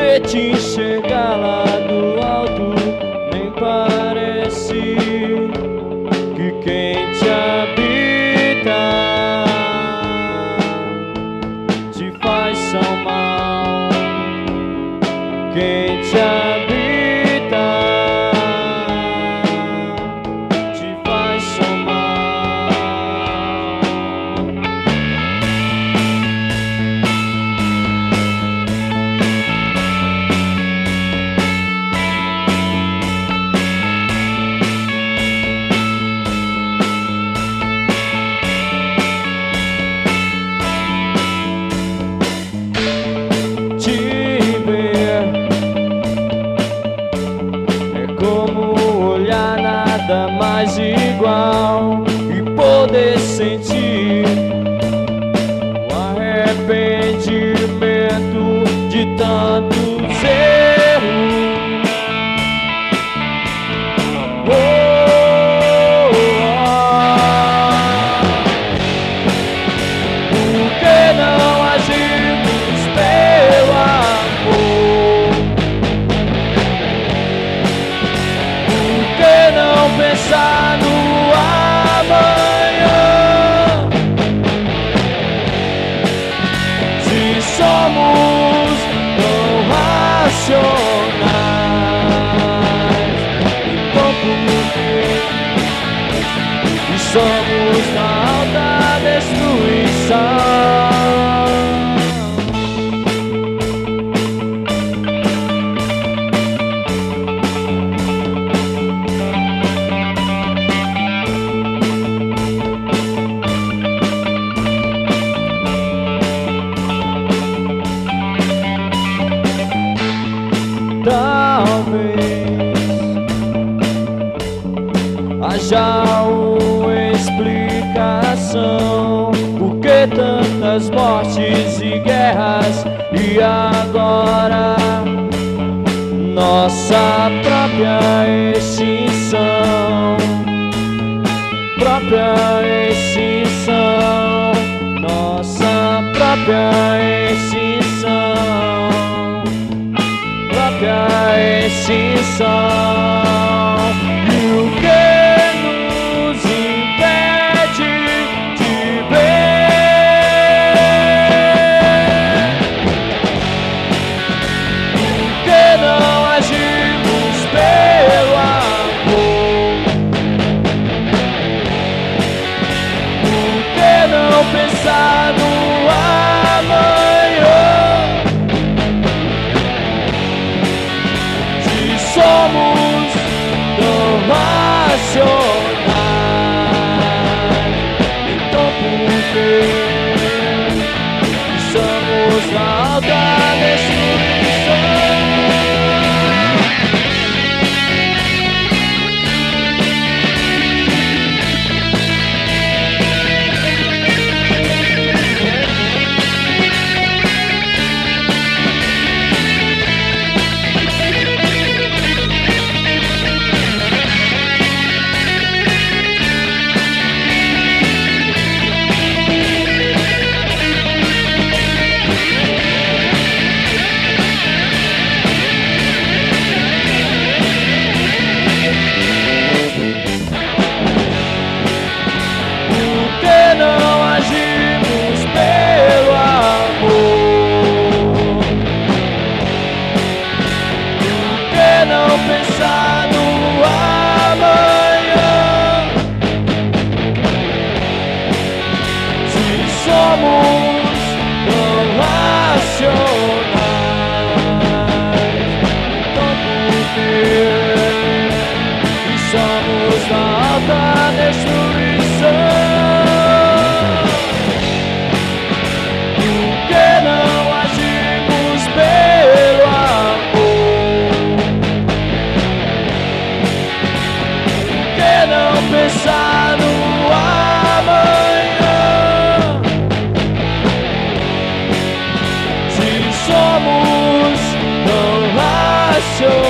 que te enxergar lá do alto nem parece que quem te habita te faz tão mal. Quem te habita te faz tão mal. Nada mais igual e poder sentir o arrependimento de tantos erros. Oh, por que não agimos pelo amor? Não pensar no amanhã. Se somos tão racionais, então por que somos na alta destruição? Talvez haja uma explicação por que tantas mortes e guerras e agora nossa própria extinção, nossa própria extinção. E o que nos impede de ver? Por que não agimos pelo amor? Por que não pensar no amanhã? Somos tão racionais, então por que somos na alta destruição? Não agimos pelo amor? Por que não pensar no amanhã? Se somos tão racionais, então por que somos na alta destruição? Pensar no amanhã. Se somos tão racionais.